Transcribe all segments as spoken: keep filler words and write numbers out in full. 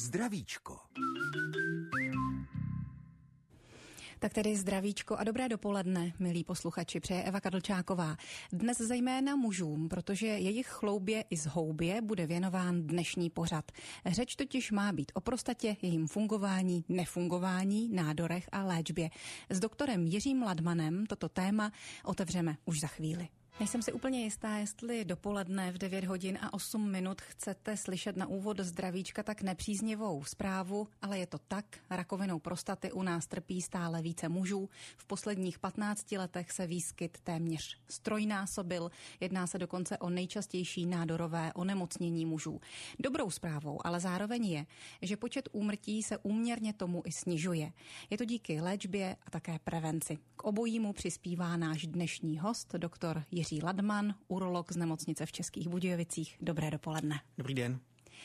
Zdravíčko. Tak tedy zdravíčko a dobré dopoledne, milí posluchači, přeje Eva Kadlčáková. Dnes zejména mužům, protože jejich chloubě i zhoubě bude věnován dnešní pořad. Řeč totiž má být o prostatě, jejím fungování, nefungování, nádorech a léčbě. S doktorem Jiřím Ladmanem toto téma otevřeme už za chvíli. Nejsem si úplně jistá, jestli dopoledne v devět hodin a osm minut chcete slyšet na úvod zdravíčka tak nepříznivou zprávu, ale je to tak. Rakovinou prostaty u nás trpí stále více mužů. V posledních patnácti letech se výskyt téměř strojnásobil. Jedná se dokonce o nejčastější nádorové onemocnění mužů. Dobrou zprávou ale zároveň je, že počet úmrtí se úměrně tomu i snižuje. Je to díky léčbě a také prevenci. K obojímu přispívá náš dnešní host, doktor Jiří Ladman, urolog z nemocnice v Českých Budějovicích. Dobré dopoledne. Dobrý den.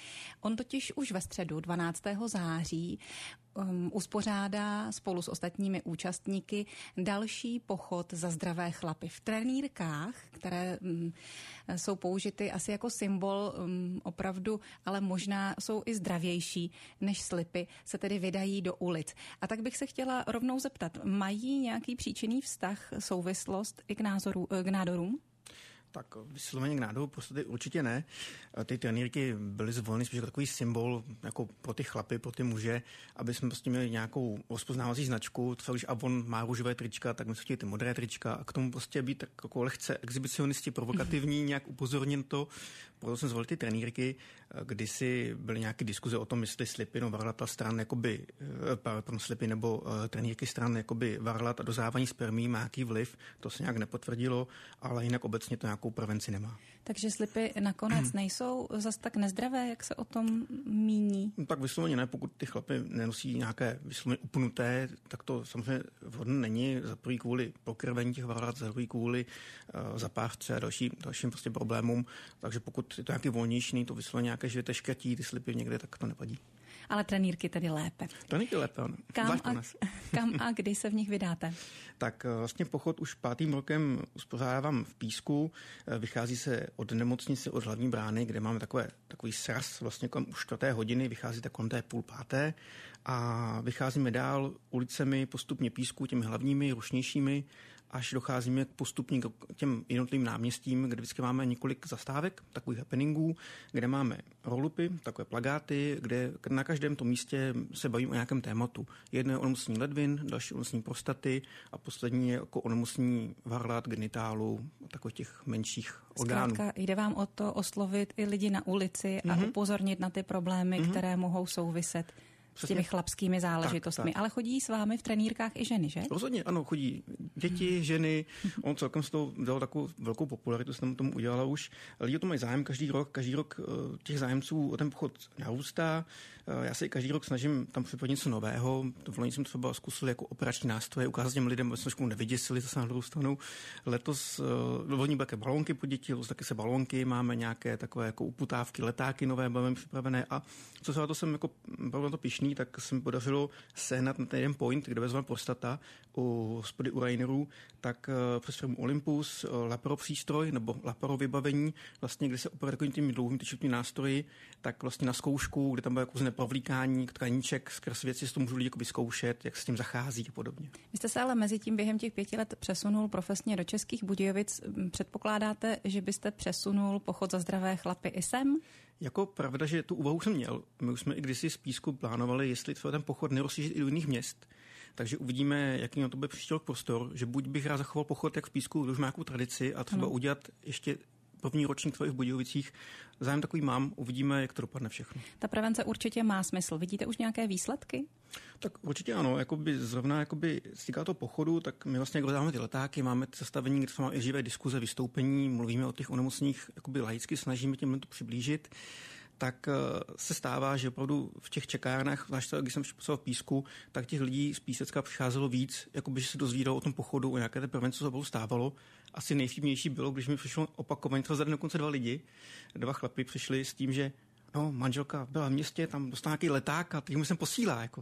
On totiž už ve středu dvanáctého září um, uspořádá spolu s ostatními účastníky další pochod za zdravé chlapy. V trenýrkách, které um, jsou použity asi jako symbol um, opravdu, ale možná jsou i zdravější než slipy, se tedy vydají do ulic. A tak bych se chtěla rovnou zeptat, mají nějaký příčinný vztah, souvislost i k, názoru, k nádorům? Tak vysloveně k nádoru prostaty určitě ne. Ty trenýrky byly zvoleny spíš jako takový symbol jako pro ty chlapy, pro ty muže, aby jsme prostě měli nějakou rozpoznávací značku. Třeba když Avon má růžové trička, tak my jsme chtěli ty modré trička a k tomu prostě být tak jako lehce exhibicionisti, provokativní, nějak upozorněn to. Proto jsem zvolil ty trenýrky, kdysi byly nějaké diskuze o tom, jestli slipy nebo varlata stran, jakoby, pardon, slipy nebo uh, trenýrky stran, jakoby varlat a dozávání spermí má nějaký vliv. To se nějak nepotvrdilo, ale jinak obecně to nějakou prevenci nemá. Takže slipy nakonec nejsou zas tak nezdravé, jak se o tom míní? No, tak vysloveně ne, pokud ty chlapy nenosí nějaké vysloveně upnuté, tak to samozřejmě vhodné není. Za první kvůli pokrvení těch varlat, za druhý kvůli uh, zapářce a další, dalším prostě problémům. Takže pokud je to nějaký volnější, to vysloveně nějaké živité škrtí ty slipy někde, tak to nevadí. Ale trenýrky tedy lépe. Trenýrky lépe, ano. Kam a, kam a kdy se v nich vydáte? Tak vlastně pochod už pátým rokem uspořádávám v Písku. Vychází se od nemocnice, od hlavní brány, kde máme takové, takový sraz vlastně kolem už čtvrté hodiny, vychází tak kolem té půl páté a vycházíme dál ulicemi postupně Písku, těmi hlavními, rušnějšími, až docházíme postupně k těm jednotlivým náměstím, kde vždycky máme několik zastávek, takových happeningů, kde máme rollupy, takové plagáty, kde na každém tom místě se bavíme o nějakém tématu. Jedno je onemocnění ledvin, další onemocnění prostaty a poslední je jako onemocnění varlat, genitálu a takových těch menších orgánů. Zkrátka jde vám o to oslovit i lidi na ulici a mm-hmm. upozornit na ty problémy, mm-hmm. které mohou souviset s těmi chlapskými záležitostmi. Tak, tak. Ale chodí s vámi v trenýrkách i ženy, že? Rozhodně, ano, chodí děti, ženy. On celkem z toho dal takovou velkou popularitu, se tam tomu udělala už. Lidi o to mají zájem každý rok. Každý rok těch zájemců o ten pochod narůstá. Já se i každý rok snažím tam připravit něco nového. V loni jsem třeba zkusil jako operační nástroje, ukázat těm lidem, aby se trošku nevyděsili, zase na druhou stranu. Letos loni byly také balónky po děti, letos taky se balónky, máme nějaké takové jako uputávky, letáky nové, máme připravené a co se to jsem jako byl to pišný, tak se mi podařilo sehnat na ten jeden point, kde vezme prostata u hospody u Rainerů, tak přes firmu Olympus, Laparo přístroj nebo Laparo vybavení, vlastně, kde se operuje takovým tím dlouhým tyčitým nástroji, tak vlastně na zkoušku, kde tam bylo jako neprovlíkání tkaníček, skrz věci, si to můžu lidi jako vyzkoušet, jak s tím zachází a podobně. Vy jste se ale mezi tím během těch pěti let přesunul profesně do Českých Budějovic. Předpokládáte, že byste přesunul pochod za zdravé chlapy i sem? Jako pravda, že tu úvahu jsem měl. My už jsme i kdysi z Písku plánovali, jestli třeba ten pochod nerozšířit i do jiných měst. Takže uvidíme, jaký na to bude příští rok prostor, že buď bych rád zachoval pochod jak v Písku, kde už má nějakou tradici a třeba ano. udělat ještě první ročník v Budějovicích. Zájem takový mám, uvidíme, jak to dopadne všechno. Ta prevence určitě má smysl. Vidíte už nějaké výsledky? Tak určitě ano, jakoby zrovna jakoby z týká toho pochodu, tak my vlastně dáváme ty letáky, máme zastavení, kde máme i živé diskuze, vystoupení, mluvíme o těch onemocněních, jakoby laicky snažíme těm to přiblížit. Tak se stává, že opravdu v těch čekárnách, zvlášť když jsem pracoval v Písku, tak těch lidí z Písecka přicházelo víc, jakoby, že se dozvídalo o tom pochodu, o nějaké té prevence, co se opravdu stávalo. Asi nejvtipnější bylo, když mi přišlo opakovaně, třeba zadem dokonce dva lidi, dva chlapi přišli s tím, že no, manželka byla v městě, tam dostala nějaký leták a teď mu jsem posílá. Jako.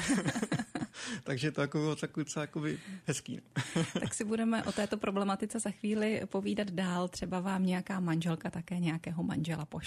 Takže to jako bylo takový docela hezký. Tak si budeme o této problematice za chvíli povídat dál. Třeba vám nějaká manželka také nějakého manžela pošle.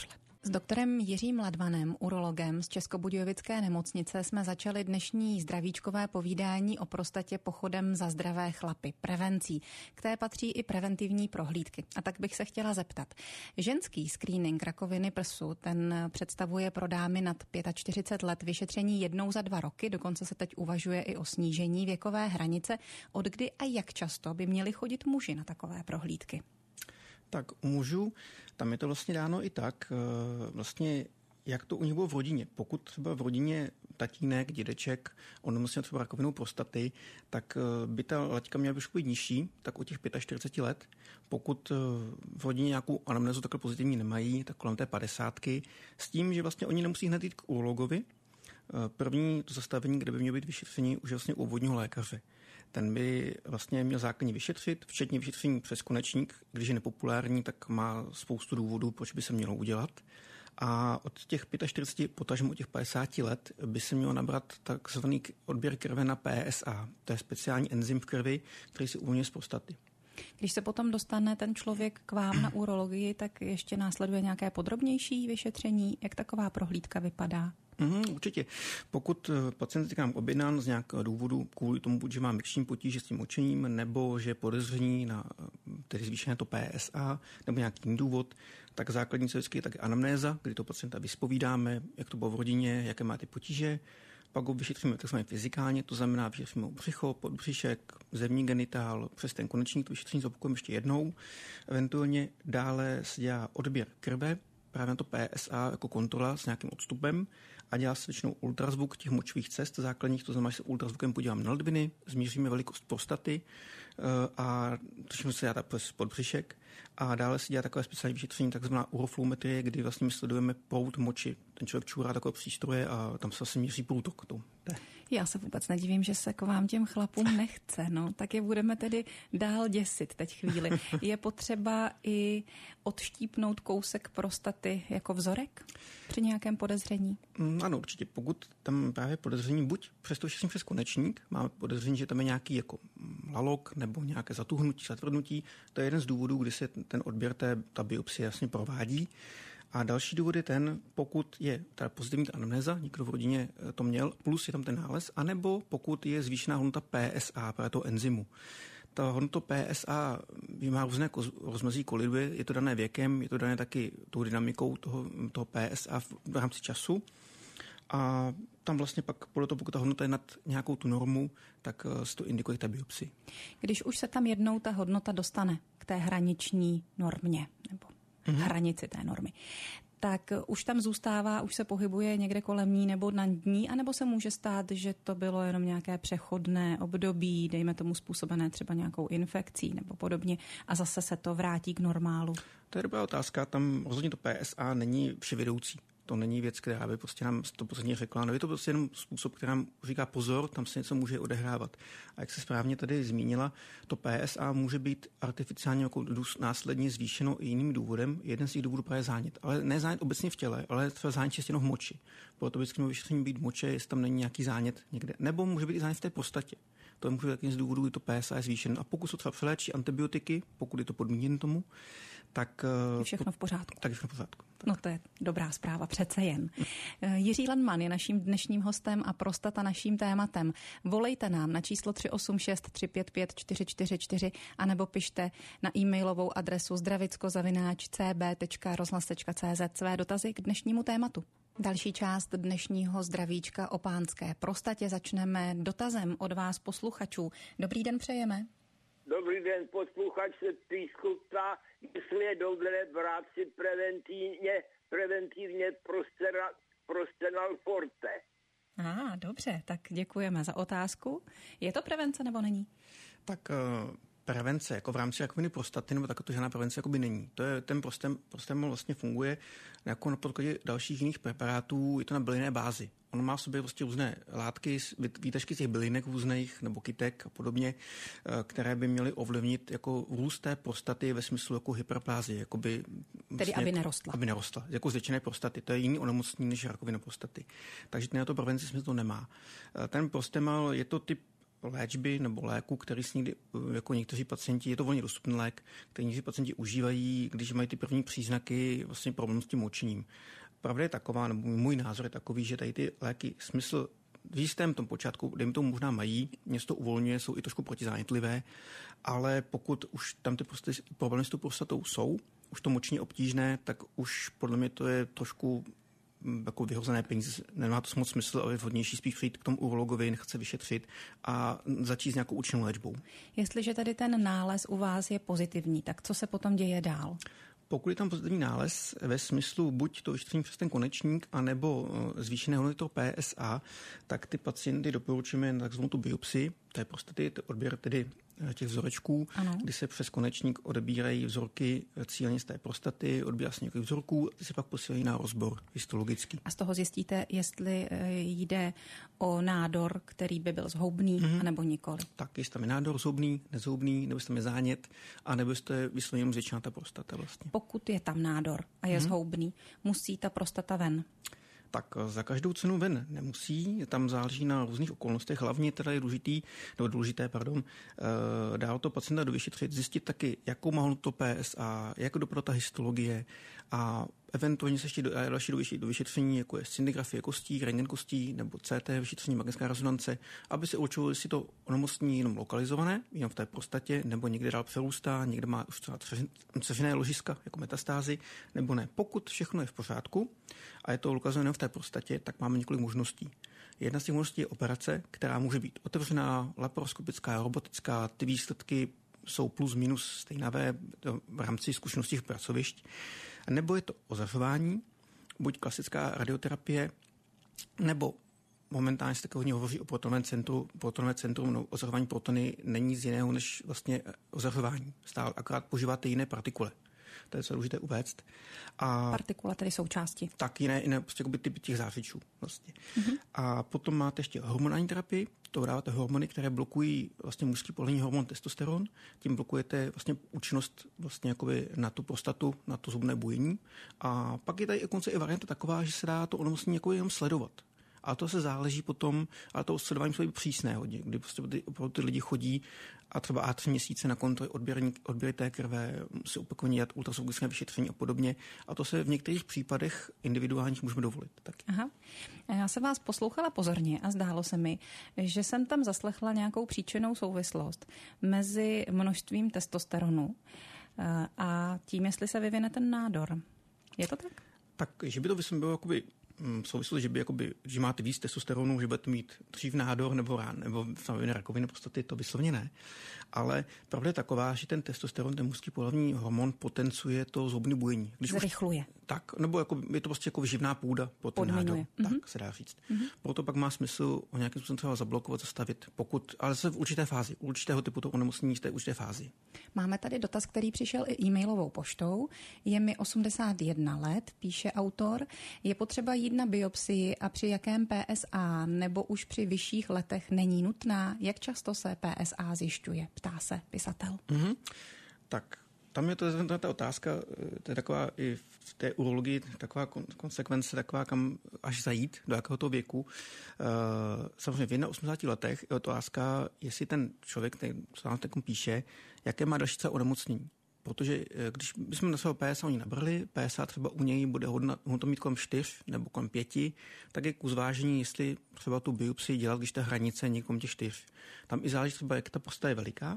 S doktorem Jiřím Ladvanem, urologem z Českobudějovické nemocnice, jsme začali dnešní zdravíčkové povídání o prostatě pochodem za zdravé chlapy, prevencí. K té patří i preventivní prohlídky. A tak bych se chtěla zeptat. Ženský screening rakoviny prsu, ten představuje pro dámy nad čtyřicet pět let vyšetření jednou za dva roky, dokonce se teď uvažuje i o snížení věkové hranice. Od kdy a jak často by měli chodit muži na takové prohlídky? Tak u mužů, tam je to vlastně dáno i tak, vlastně jak to u nich bylo v rodině. Pokud třeba v rodině tatínek, dědeček, on onemocněl třeba rakovinou prostaty, tak by ta laťka měla být nižší, tak u těch čtyřicet pět let. Pokud v rodině nějakou anamnézu takhle pozitivní nemají, tak kolem té padesátky, s tím, že vlastně oni nemusí hned jít k urologovi. První to zastavení, kde by mělo být vyšetření, už je vlastně u obvodního lékaře. Ten by vlastně měl základně vyšetřit, včetně vyšetření přes konečník. Když je nepopulární, tak má spoustu důvodů, proč by se mělo udělat. A od těch čtyřicet pět, potažmo od těch padesáti let, by se mělo nabrat takzvaný odběr krve na P S A. To je speciální enzym v krvi, který se uvolňuje z prostaty. Když se potom dostane ten člověk k vám na urologii, tak ještě následuje nějaké podrobnější vyšetření? Jak taková prohlídka vypadá? Mm, určitě. Pokud pacient je k nám objednán z nějakého důvodu, kvůli tomu, že má mixční potíže s tím močením, nebo že je podezření na tedy zvýšené to P S A, nebo nějaký jiný důvod, tak základní co vždycky je tak anamnéza, kdy to pacienta vyspovídáme, jak to bylo v rodině, jaké má ty potíže. Pak ho vyšetříme takzvaně fyzikálně, to znamená vyšetříme břicho, podbřišek, zevní genitál, přes ten konečník, to vyšetření zopakujeme ještě jednou. Eventuálně dále se dělá odběr krve, právě na to P S A jako kontrola s nějakým odstupem a dělá se většinou ultrazvuk těch močových cest základních, to znamená, že se ultrazvukem podívám na ledviny, změříme velikost prostaty a to se dělá přes podbřišek a dále se dělá takové speciální vyšetření, takzvaná urofluometrie, kdy vlastně my sledujeme proud moči. Ten člověk čůrá takové přístroje a tam se vlastně měří průtok. To. Já se vůbec nedivím, že se k vám těm chlapům nechce. No, tak je budeme tedy dál děsit teď chvíli. Je potřeba i odštípnout kousek prostaty jako vzorek při nějakém podezření? Ano, určitě. Pokud tam právě podezření, buď přes to vyšetření přes konečník, máme podezření, že tam je nějaký jako lalok nebo nějaké zatuhnutí, zatvrdnutí, to je jeden z důvodů, kdy se ten odběr té ta biopsie jasně provádí. A další důvod je ten, pokud je ta pozitivní anamnéza, někdo v rodině to měl, plus je tam ten nález, anebo pokud je zvýšená hodnota P S A, právě toho enzymu. Ta hodnota P S A má různé rozmezí, koliduje, je to dané věkem, je to dané taky tou dynamikou toho, toho P S A v rámci času. A tam vlastně pak podle toho, pokud ta hodnota je nad nějakou tu normu, tak se to indikuje ta biopsii. Když už se tam jednou ta hodnota dostane k té hraniční normě, nebo mm-hmm. hranici té normy, tak už tam zůstává, už se pohybuje někde kolem ní nebo na ní, anebo se může stát, že to bylo jenom nějaké přechodné období, dejme tomu způsobené třeba nějakou infekcí nebo podobně a zase se to vrátí k normálu? To je dobrá otázka, tam rozhodně to P S A není vševědoucí. To není věc, která by prostě nám to posledně řekla. No je to prostě jenom způsob, který nám říká pozor, tam se něco může odehrávat. A jak se správně tady zmínila, to P S A může být artificiálně jako následně zvýšeno i jiným důvodem. Jeden z těch důvodů právě zánět. Ale ne zánět obecně v těle, ale třeba zánět čistě v moči. Proto vždycky mělo vyšetření být moče, jestli tam není nějaký zánět někde. Nebo může být i zánět v té prostatě. To může být taky z důvodů, kdy to P S A je zvýšen. A pokud se třeba přeléčí antibiotiky, pokud je to podmíněno tomu, tak je všechno v pořádku. Tak je všechno v pořádku. Tak. No to je dobrá zpráva, přece jen. Jiří Ladman je naším dnešním hostem a prostata naším tématem. Volejte nám na číslo tři osm šest tři pět pět čtyři čtyři čtyři anebo pište na e-mailovou adresu zdravicko zavináč c b tečka rozhlas tečka c z své dotazy k dnešnímu tématu. Další část dnešního zdravíčka o pánské prostatě začneme dotazem od vás posluchačů. Dobrý den přejeme. Dobrý den, posluchač se ptá, jestli je dobré brát si preventivně, preventivně Prostenal Forte. Á, dobře, tak děkujeme za otázku. Je to prevence nebo není? Tak uh, prevence jako v rámci rakoviny prostaty nebo taková žádná prevence jakoby není. To je, ten Prostenal vlastně funguje jako na podkladě dalších jiných preparátů, je to na bylinné bázi. On má v sobě prostě různé látky, výtažky těch bylinek různých nebo kytek a podobně, které by měly ovlivnit jako růst té prostaty ve smyslu jako hyperplázie. Jakoby, Tedy vlastně, aby nerostla. Aby nerostla. Jako zvětšené prostaty. To je jiný onemocnění než rakovina prostaty. Takže na to prevenci smysl to nemá. Ten Prostenal je to typ léčby nebo léku, který s někdy, jako někteří pacienti, je to volně dostupný lék, který někteří pacienti užívají, když mají ty první příznaky vlastně problém s tím močením. pravda je taková, nebo můj názor je takový, že tady ty léky smysl v jistém tom počátku, dejme tomu možná mají, něco to uvolňuje, jsou i trošku protizánětlivé, ale pokud už tam ty prostě problémy s tou prostatou jsou, už to močně obtížné, tak už podle mě to je trošku jako vyhozené peníze. Nemá to moc smysl, ale je vhodnější spíš přijít k tomu urologovi, nechce vyšetřit a začít s nějakou účinnou léčbou. Jestliže tady ten nález u vás je pozitivní, tak co se potom děje dál? Pokud je tam pozitivní nález ve smyslu buď to vyšetření přes ten konečník, anebo zvýšené hodnoty toho P S A, tak ty pacienty doporučujeme na takzvanou tu biopsii, to je prostaty, to odběr tedy těch vzorečků, ano. Kdy se přes konečník odebírají vzorky cíleně z té prostaty, odbírá se několik vzorků, ty se pak posílají na rozbor histologický. A z toho zjistíte, jestli jde o nádor, který by byl zhoubný, mm-hmm. anebo nikoli. Tak, jestli tam je nádor zhoubný, nezhoubný, nebo jestli tam je zánět, a nebo jestli to je vysloveně zvětšená ta prostata vlastně. Pokud je tam nádor a je mm-hmm. zhoubný, musí ta prostata ven. Tak za každou cenu ven nemusí, tam záleží na různých okolnostech, hlavně teda je důležitý, nebo důležité, pardon, dál to pacienta dovyšetřit, zjistit taky, jakou má hodnotu P S A, jak dopadá ta histologie a eventuálně se ještě do, další do vyšetření, jako je scintigrafie kostí, rentgen kostí nebo C T, vyšetření magnetická rezonance, aby se určilo, jestli to onemocnění jenom lokalizované, jenom v té prostatě, nebo někde dál přerůstá, někde má už třeba dceřiné ložiska, jako metastázy, nebo ne. Pokud všechno je v pořádku a je to lokalizované v té prostatě, tak máme několik možností. Jedna z těch možností je operace, která může být otevřená, laparoskopická, robotická, ty výsledky jsou plus minus stejnavé v rámci zkušeností pracovišť. Nebo je to ozařování, buď klasická radioterapie, nebo momentálně se také hodně hovoří o protonovém centru. Protonové centrum, no, ozařování protony není nic jiného než vlastně ozařování. Stále akorát používáte jiné partikule. To je co důležité uvést. A partikule tedy součásti. Tak, jiné, jiné prostě typy těch zářičů. Vlastně. Mm-hmm. A potom máte ještě hormonální terapii, to dáváte hormony, které blokují vlastně mužský pohlavní hormon testosteron, tím blokujete vlastně účinnost vlastně jakoby na tu prostatu, na to zubné bujení. A pak je tady dokonce i varianta taková, že se dá to onemocnění jako jenom sledovat. A to se záleží potom, ale to sledování musí být přísné hodně, kdy prostě ty, ty lidi chodí a třeba a tři měsíce na kontroly odběry té krve, si opakovaně dělat ultrasougické vyšetření a podobně. A to se v některých případech individuálních můžeme dovolit. Taky. Aha. Já jsem vás poslouchala pozorně a zdálo se mi, že jsem tam zaslechla nějakou příčinnou souvislost mezi množstvím testosteronu a tím, jestli se vyvine ten nádor. Je to tak? Tak, že by to bylo jakoby v souvislosti, že by jakoby, že máte víc testosteronu, že budete mít dřív nádor nebo rán, nebo samozřejmě rakoviny prostaty, to vyslovně ne. Ale pravda je taková, že ten testosteron, ten mužský pohlavní hormon potencuje to zubní bujení. Když zrychluje. Už, tak, nebo jako, je to prostě jako živná půda pro ten nádor. Mm-hmm. Tak se dá říct. Mm-hmm. Proto pak má smysl ho nějakým způsobem třeba zablokovat, zastavit, pokud, ale se v určité fázi, určitého typu toho onemocnění v té určité fázi. Máme tady dotaz, který přišel i e-mailovou poštou. Je mi osmdesát jedna let, píše autor. Je potřeba jít na biopsii a při jakém P S A nebo už při vyšších letech není nutná? Jak často se P S A zjišťuje? Ptá se pisatel. Mm-hmm. Tak tam je to, to ta otázka, to je taková i v té urologii taková konsekvence, taková kam až zajít, do jakého toho věku. Samozřejmě v osmdesáti letech je otázka, jestli ten člověk, co nám takom píše, jaké má další třeba onemocnění. Protože když bychom na svého P S A oni nabrali, P S A třeba u něj bude hodnotu mít kolem čtyř nebo kolem pěti, tak je k uzvážení, jestli třeba tu biopsii dělat, když ta hranice je někom těch čtyř. Tam i záleží třeba, jak ta prostata je veliká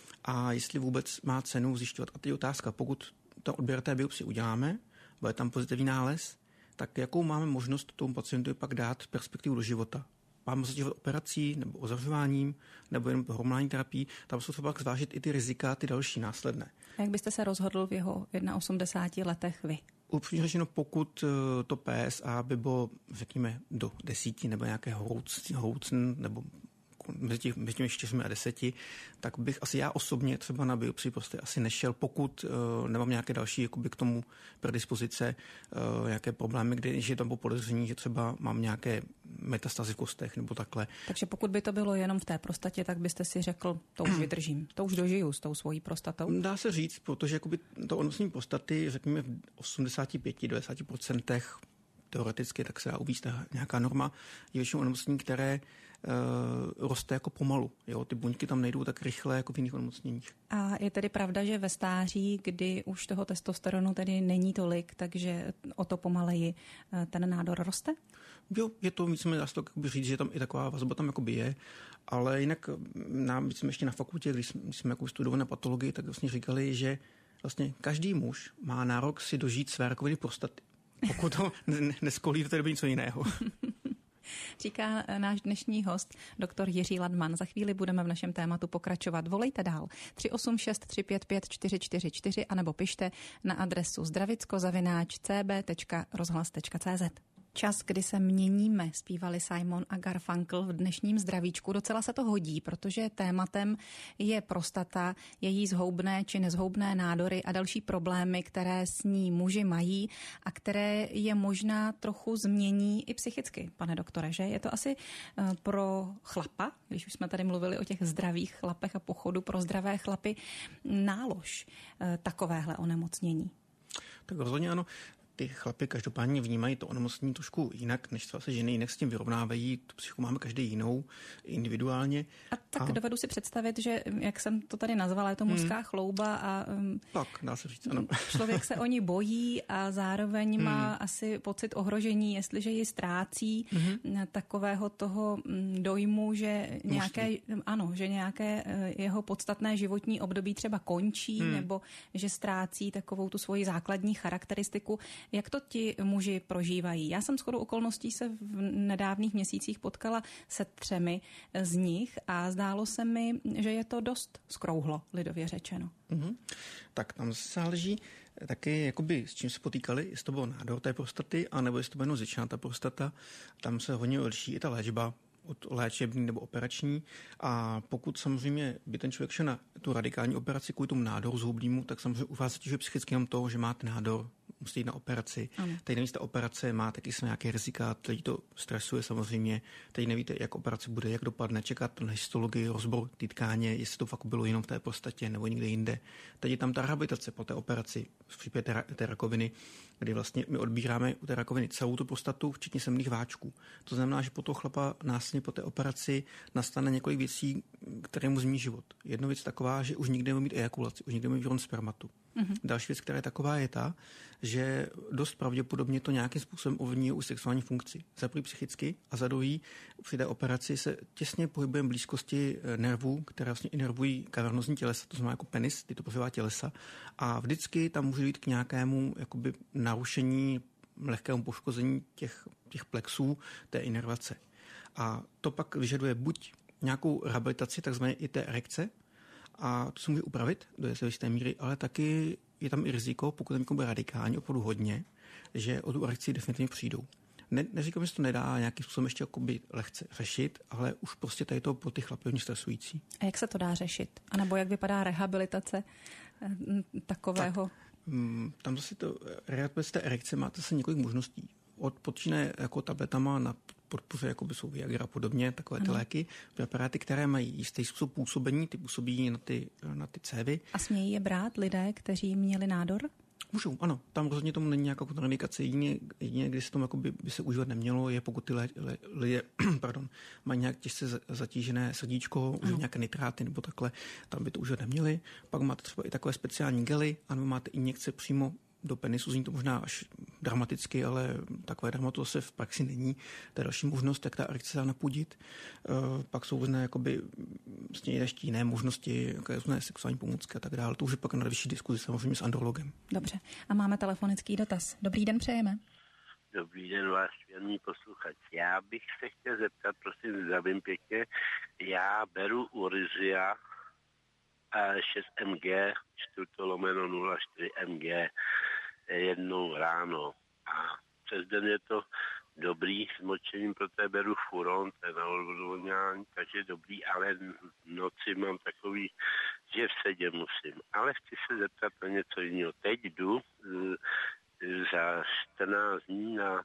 a jestli vůbec má cenu zjišťovat. A teď je otázka, pokud to odběr té biopsie uděláme, bude tam pozitivní nález, tak jakou máme možnost tomu pacientovi pak dát perspektivu do života. Máme se dělat operací nebo ozařováním nebo jenom hormonální terapii, tam jsou třeba zvážit i ty rizika, ty další následné. A jak byste se rozhodl v jeho osmdesáti letech vy? Upřímně řečeno, pokud to P S A by bylo, řekněme, do desíti nebo nějaké horoucn nebo mezi, těch, mezi těmi čtyřmi a deseti, tak bych asi já osobně třeba na biopsii prostě asi nešel, pokud uh, nemám nějaké další jakoby k tomu predispozice, uh, nějaké problémy, když je tam po podezření, že třeba mám nějaké metastazy v kostech nebo takhle. Takže pokud by to bylo jenom v té prostatě, tak byste si řekl, to už vydržím, to už dožiju s tou svojí prostatou? Dá se říct, protože jakoby to onemocnění prostaty, řekněme v osmdesáti pěti do devadesát procent teoreticky, tak se dá uvést nějaká norma, je většinou onemocnění, které uh, roste jako pomalu. Jo? Ty buňky tam nejdou tak rychle jako v jiných onemocněních. A je tedy pravda, že ve stáří, kdy už toho testosteronu tedy není tolik, takže o to pomaleji ten nádor roste? Jo, je to, víceméně dá se to říct, že tam i taková vazba tam jakoby je, ale jinak nám jsme ještě na fakultě, když jsme, když jsme jako studovali na patologii, tak vlastně říkali, že vlastně každý muž má nárok si dožít své rakoviny prostaty. Pokud to neskolí, to tedy něco jiného. Říká náš dnešní host, doktor Jiří Ladman. Za chvíli budeme v našem tématu pokračovat. Volejte dál tři osm šest tři pět pět čtyři čtyři čtyři anebo pište na adresu zdravicko zavináč c b tečka rozhlas tečka c z. Čas, kdy se měníme, zpívali Simon a Garfunkel v dnešním zdravíčku. Docela se to hodí, protože tématem je prostata, její zhoubné či nezhoubné nádory a další problémy, které s ní muži mají a které je možná trochu změní i psychicky, pane doktore, že? Je to asi pro chlapa, když už jsme tady mluvili o těch zdravých chlapech a pochodu pro zdravé chlapy, nálož takovéhle onemocnění. Tak rozhodně ano. Ty chlapy každopádně vnímají to onemocnění trošku jinak, než třeba se ženy jinak s tím vyrovnávají. Tu psychu máme každý jinou, individuálně. A tak a... dovedu si představit, že, jak jsem to tady nazvala, je to mužská hmm. chlouba a um, tak, dá se říct, ano. Člověk se o ní bojí a zároveň hmm. má asi pocit ohrožení, jestliže ji ztrácí, hmm. takového toho dojmu, že nějaké, ano, že nějaké jeho podstatné životní období třeba končí, hmm. nebo že ztrácí takovou tu svoji základní charakteristiku. Jak to ti muži prožívají? Já jsem shodou okolností se v nedávných měsících potkala se třemi z nich a zdálo se mi, že je to dost skrouhlo, lidově řečeno. Mm-hmm. Tak tam záleží taky, jakoby, s čím se potýkali, jestli to byl nádor té prostaty, anebo jestli to byla jenom zvětšená ta prostata. Tam se hodně liší i ta léčba od léčební nebo operační a pokud samozřejmě by ten člověk šel na tu radikální operaci kvůli tomu nádoru zhoubnému, tak samozřejmě u vás zatěžuje psychicky jenom toho, že máte nádor, musíte jít na operaci. Ano. Teď nevíte, ta operace má taky se nějaké rizika, teď to stresuje samozřejmě, teď nevíte, jak operace bude, jak dopadne, čekat na histologii, rozbor té tkáně, jestli to fakt bylo jenom v té prostatě nebo někde jinde. Teď je tam ta rehabilitace po té operaci v případě té, té rakoviny, kdy vlastně my odbíráme u té rakoviny celou tu prostatu, včetně semných váčků. To znamená, že po toho chlapa následně po té operaci nastane několik věcí, které mu změní život. Jedna věc taková, že už nikdy nemůže mít ejakulaci, už nikdy nemůže mít výron spermatu. Mm-hmm. Další věc, která je taková, je ta, že dost pravděpodobně to nějakým způsobem ovlivňuje už sexuální funkci. Za první psychicky a za druhý při té operaci se těsně pohybujeme v blízkosti nervů, které vlastně inervují kavernozní tělesa, to znamená jako penis, tyto pohybová tělesa. A vždycky tam může jít k nějakému jakoby narušení, lehkému poškození těch, těch plexů té inervace. A to pak vyžaduje buď nějakou rehabilitaci, takzvané i té erekce, a to se může upravit do jisté míry, ale taky je tam i riziko, pokud tam bude radikální, opravdu hodně, že o tu erekci definitivně přijdou. Ne, neříkám, že to nedá nějakým způsobem ještě lehce řešit, ale už prostě tady to pro ty chlapy hodně stresující. A jak se to dá řešit? A nebo jak vypadá rehabilitace takového? Tak, tam zase to rehabilitace té erekce máte se několik možností. Od počínaje jako tabletama na podpoře, jako by jsou Viagra a podobně, takové ty ano. léky, preparáty, které mají jistý způsob působení, ty působí na ty, na ty cévy. A smějí je brát lidé, kteří měli nádor? Můžou, ano. Tam rozhodně tomu není nějaká kontraindikace. Jedině, jedině když se tomu by, by se užívat nemělo, je pokud ty lidé pardon, mají nějak těžce zatížené srdíčko, už nějaké nitráty nebo takhle, tam by to užívat neměli. Pak máte třeba i takové speciální gely, anebo máte injekce přímo do penisu, zní to možná až dramaticky, ale takové drama to zase v praxi není. To je další možnost, jak ta erekce dá napudit. E, pak jsou různé jakoby, vlastně ještě jiné možnosti, jaké různé sexuální pomůcky a tak dále. To už je pak na vyšší diskuzi samozřejmě s andrologem. Dobře. A máme telefonický dotaz. Dobrý den, přejeme. Dobrý den, váš věrný posluchač. Já bych se chtěl zeptat, prosím, zdravím pěkně. Já beru Urizia šest em gé, čtyři lomeno nula čtyři em gé jednou ráno. A přes den je to dobrý s močením, protože beru furon, to je na odvolňování, takže dobrý, ale v noci mám takový, že v sedě musím. Ale chci se zeptat na něco jiného. Teď jdu za čtrnáct dní na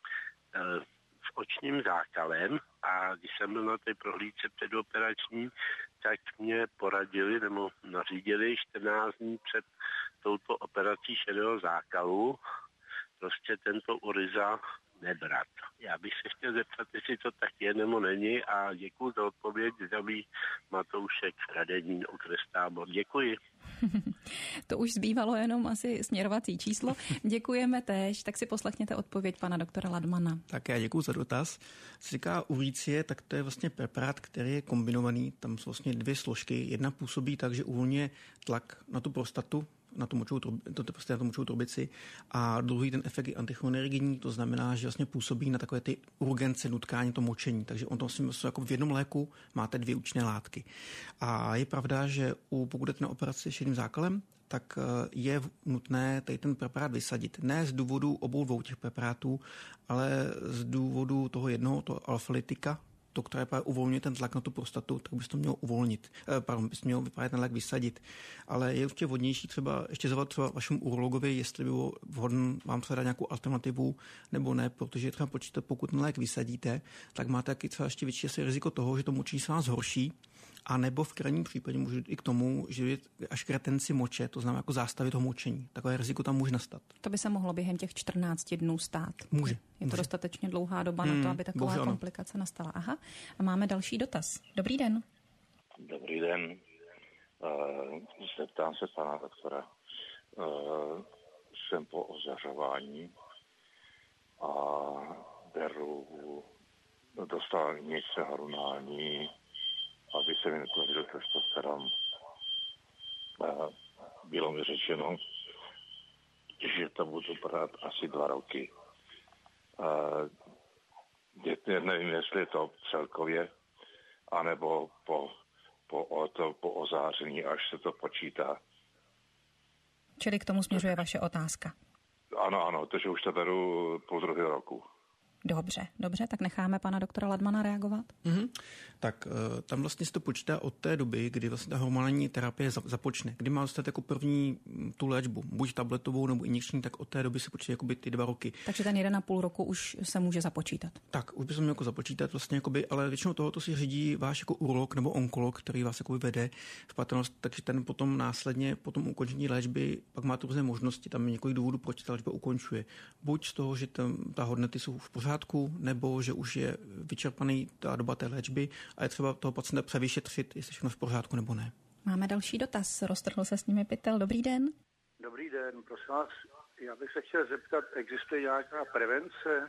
s očním zákalem a když jsem byl na té prohlídce předoperační, tak mě poradili nebo nařídili čtrnáct dní před touto operací šedého zákalu prostě tento Uriza nebrat. Já bych se chtěl zeptat, jestli to tak je nebo není a děkuji za odpověď. Zdraví Matoušek, Radenín, okres Tábor. Děkuji. To už zbývalo jenom asi směrovací číslo. Děkujeme též, tak si poslechněte odpověď pana doktora Ladmana. Tak já děkuji za dotaz. Co se říká uricie, tak to je vlastně preparát, který je kombinovaný. Tam jsou vlastně dvě složky. Jedna působí tak, že uvolňuje tlak na tu prostatu, na tu močovou, to prostě na tu močovou trubici, a druhý ten efekt je anticholinergenní, to znamená, že vlastně působí na takové ty urgence, nutkání, to močení. Takže on to vlastně jako v jednom léku máte dvě účinné látky. A je pravda, že u, pokud jdete na operaci s jedním zákalem, tak je nutné tady ten preparát vysadit. Ne z důvodu obou dvou těch preparátů, ale z důvodu toho jednoho, toho alfa-litika, to, které uvolňuje ten tlak na tu prostatu, tak bys to mělo uvolnit. Pardon, bys měl vypadat ten lék vysadit. Ale je určitě vhodnější třeba ještě zavolat třeba vašemu urologovi, jestli by bylo vhodné vám třeba dát nějakou alternativu nebo ne, protože třeba počítat, pokud ten lék vysadíte, tak máte taky třeba ještě větší asi riziko toho, že to močení se vás zhorší, a nebo v krajním případě může jít i k tomu, že je až k retenci moče, to znamená jako zástavy toho močení. Takové riziko tam může nastat. To by se mohlo během těch čtrnácti dnů stát. Může. Je to může. dostatečně dlouhá doba hmm, na to, aby taková komplikace nastala. Aha. A máme další dotaz. Dobrý den. Dobrý den. Uh, zeptám se pana doktora. Uh, jsem po ozařování a beru, dostal injekce hormonální, aby se mi vytvořil testosteron. Uh, bylo mi řečeno, že to budu brát asi dva roky. Uh, nevím, jestli je to celkově, anebo po, po, o to, po ozáření, až se to počítá. Čili k tomu směřuje vaše otázka. Ano, ano, takže už to beru půl druhého roku. Dobře, dobře, tak necháme pana doktora Ladmana reagovat. Mm-hmm. Tak tam vlastně se to počítá od té doby, kdy vlastně ta hormonální terapie započne. Kdy má dostat jako první tu léčbu, buď tabletovou nebo injekční, tak od té doby se počítají jakoby ty dva roky. Takže ten jeden a půl roku už se může započítat. Tak, už bychom měli jako započítat vlastně, jakoby, ale většinou tohoto si řídí váš jako urolog nebo onkolog, který vás jakoby vede v patrnost, takže ten potom následně po tom ukončení léčby pak má tu různé možnosti, tam je několik důvodů, proč ta léčba ukončuje. Buď z toho, že tam ta hodnoty jsou v pořádku, nebo že už je vyčerpaný ta doba té léčby a je třeba toho pacienta převyšetřit, jestli všechno v pořádku nebo ne. Máme další dotaz. Roztrhl se s nimi pytel. Dobrý den. Dobrý den, prosím vás. Já bych se chtěl zeptat, existuje nějaká prevence?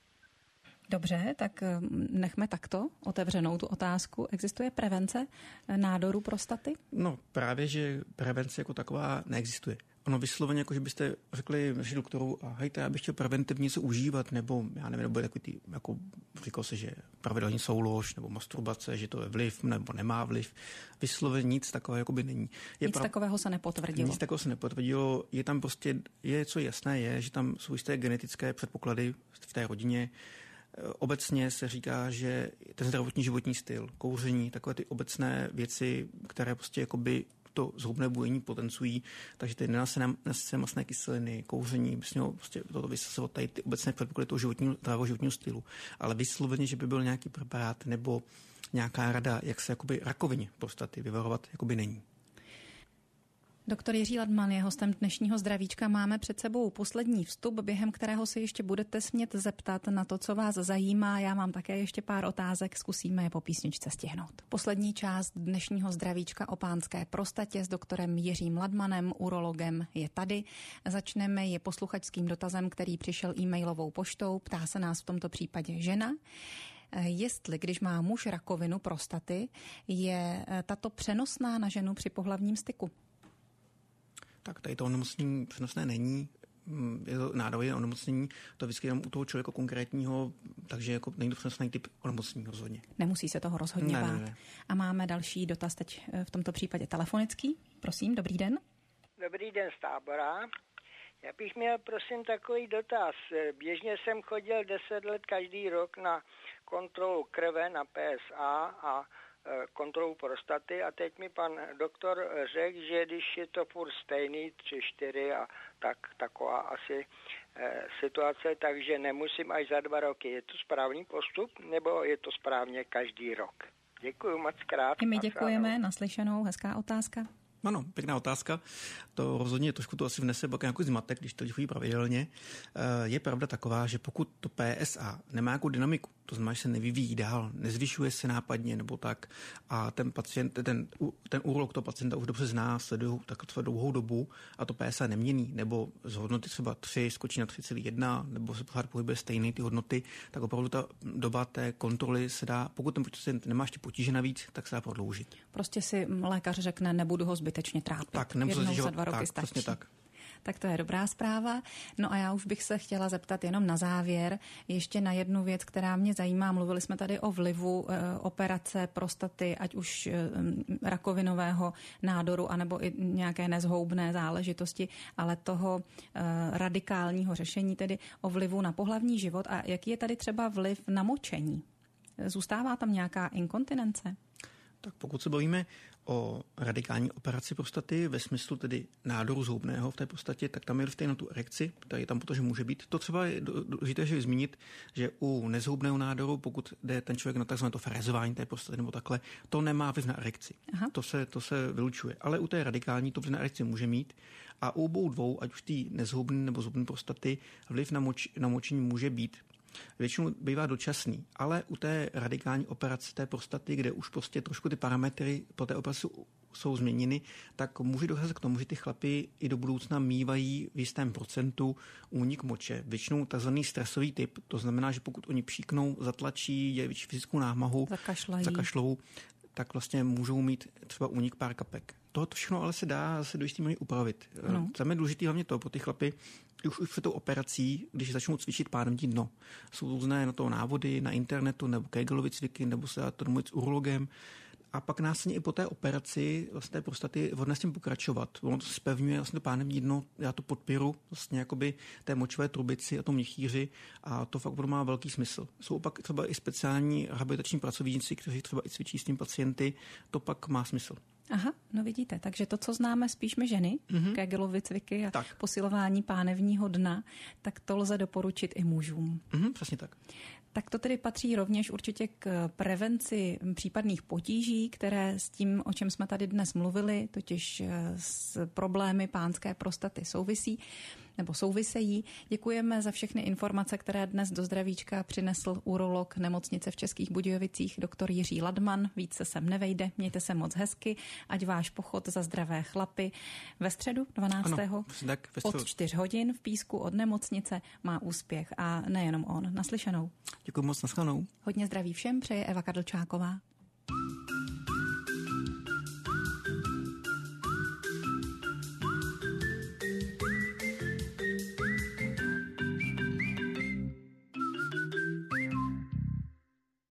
Dobře, tak nechme takto otevřenou tu otázku. Existuje prevence nádoru prostaty? No právě, že prevence jako taková neexistuje. Ono vysloveně, jako že byste řekli naši doktoru, a hejte, já bych chtěl preventivně se užívat, nebo já nevím, nebo takový ty, jako říkal se, že pravidelný soulož, nebo masturbace, že to je vliv, nebo nemá vliv. Vysloveně nic takového jakoby není. Je nic prav... takového se nepotvrdilo. Nic takového se nepotvrdilo. Je tam prostě, je co jasné je, že tam jsou jisté genetické předpoklady v té rodině. Obecně se říká, že ten zdravotní životní styl, kouření, takové ty obecné věci, které prostě jakoby to zhubné bujení potencují, takže ty nenasené masné kyseliny, kouření, vlastně prostě toto vysazovat tady ty obecné předpoklady toho životního, zdravého životního stylu. Ale vysloveně, že by byl nějaký preparát nebo nějaká rada, jak se jakoby rakovině prostaty vyvarovat, jakoby není. Doktor Jiří Ladman je hostem dnešního Zdravíčka. Máme před sebou poslední vstup, během kterého se ještě budete smět zeptat na to, co vás zajímá. Já mám také ještě pár otázek, zkusíme je po písničce stihnout. Poslední část dnešního Zdravíčka o pánské prostatě s doktorem Jiřím Ladmanem, urologem, je tady. Začneme je posluchačským dotazem, který přišel e-mailovou poštou. Ptá se nás v tomto případě žena. Jestli, když má muž rakovinu prostaty, je tato přenosná na ženu při pohlavním styku? Tak tady to onemocnění přenosné není, je to nádorové onemocnění, to je vždycky jenom u toho člověka konkrétního, takže jako není to přenosný typ onemocnění rozhodně. Nemusí se toho rozhodně ne, bát. Ne, ne. A máme další dotaz teď v tomto případě telefonický. Prosím, dobrý den. Dobrý den z Tábora. Já bych měl prosím takový dotaz. Běžně jsem chodil deset let každý rok na kontrolu krve na P S A a kontrolu prostaty a teď mi pan doktor řekl, že když je to furt stejný, tři, čtyři a tak, taková asi e, situace, takže nemusím až za dva roky. Je to správný postup, nebo je to správně každý rok? Děkuji moc krát. I my děkujeme, naslyšenou, hezká otázka. Ano, pěkná otázka. To rozhodně trošku to asi vnese pak nějaký zmatek, když to chodí pravidelně. Je pravda taková, že pokud to P S A nemá nějakou dynamiku, to znamená, že se nevyvíjí dál, nezvyšuje se nápadně nebo tak a ten pacient, ten, ten urolog toho pacienta už dobře zná, sleduje tak třeba dlouhou dobu a to P S A nemění, nebo z hodnoty třeba tři skočí na tři celá jedna, nebo se pořád pohybuje stejný ty hodnoty, tak opravdu ta doba té kontroly se dá, pokud ten pacient nemá ještě potíže navíc, tak se dá prodloužit. Prostě si lékař řekne, nebudu ho zbytečně trápit. Tak, jednou za dva roky tak, stačí. Přesně tak. Tak to je dobrá zpráva. No a já už bych se chtěla zeptat jenom na závěr ještě na jednu věc, která mě zajímá. Mluvili jsme tady o vlivu e, operace prostaty, ať už e, rakovinového nádoru, anebo i nějaké nezhoubné záležitosti, ale toho e, radikálního řešení, tedy o vlivu na pohlavní život. A jaký je tady třeba vliv na močení? Zůstává tam nějaká inkontinence? Tak pokud se bavíme o radikální operaci prostaty ve smyslu tedy nádoru zhoubného v té prostatě, tak tam je vliv na tu erekci, tady tam protože může být. To třeba je důležité že zmínit, že u nezhoubného nádoru, pokud jde ten člověk na takzvané to frézování té prostaty nebo takhle, to nemá vliv na erekci. To se, to se vylučuje. Ale u té radikální to vliv na erekci může mít a u obou dvou, ať už té nezhoubné nebo zhoubné prostaty, vliv na, moč, na močení může být. Většinou bývá dočasný, ale u té radikální operace té prostaty, kde už prostě trošku ty parametry po té operaci jsou změněny, tak může docházet k tomu, že ty chlapy i do budoucna mívají v jistém procentu únik moče. Většinou takzvaný stresový typ, to znamená, že pokud oni příknou, zatlačí, je větší fyzickou námahu, zakašlou, tak vlastně můžou mít třeba únik pár kapek. Tohle všechno ale se dá zase do jistý míry upravit. No. Tam je důležitý hlavně to pro ty chlapy, už, už před tou operací, když začnou cvičit pánevní dno. Jsou různé na to návody na internetu nebo Kegelovy cviky, nebo se dá to domluvit s urologem. A pak následně i po té operaci vlastně té prostaty vhodné s tím pokračovat. Ono to zpevňuje vlastně to pánevní dno, já to podpěru vlastně jakoby té močové trubici a tom měchýři a to fakt má velký smysl. Jsou pak třeba i speciální rehabilitační pracovníci, kteří třeba i cvičí s tím pacienty, to pak má smysl. Aha, no vidíte, takže to, co známe spíš my ženy, mm-hmm. Kegelovy cviky a tak. Posilování pánevního dna, tak to lze doporučit i mužům. Mm-hmm, přesně tak. Tak to tedy patří rovněž určitě k prevenci případných potíží, které s tím, o čem jsme tady dnes mluvili, totiž s problémy pánské prostaty souvisí nebo souvisejí. Děkujeme za všechny informace, které dnes do zdravíčka přinesl urolog nemocnice v Českých Budějovicích doktor Jiří Ladman. Víc se sem nevejde, mějte se moc hezky, ať váš pochod za zdravé chlapy ve středu dvanáctého Ano, tak, ve středu. od čtyř hodin v Písku od nemocnice má úspěch a nejenom on. Naslyšenou. Děkuji moc, naschledanou. Hodně zdraví všem, přeje Eva Kadlčáková.